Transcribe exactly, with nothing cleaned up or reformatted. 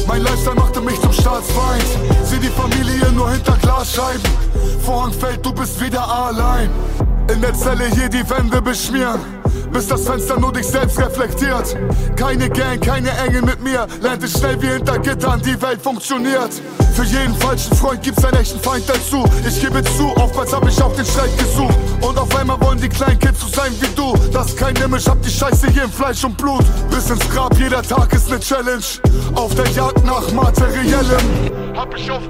Mein Lifestyle machte mich zum Staatsfeind. Sieh die Familie nur hinter Glasscheiben. Vorhang fällt, du bist wieder allein. In der Zelle hier die Wände beschmieren, bis das Fenster nur dich selbst reflektiert. Keine Gang, keine Engel mit mir. Lernte schnell wie hinter Gittern, die Welt funktioniert. Für jeden falschen Freund gibt's einen echten Feind dazu. Ich gebe zu, oftmals hab ich auch den Streit gesucht. Und auf einmal wollen die kleinen Kids so sein wie du. Das ist kein Image, hab die Scheiße hier in Fleisch und Blut. Bis ins Grab, jeder Tag ist ne Challenge. Auf der Jagd nach Materiellem. Hab ich auf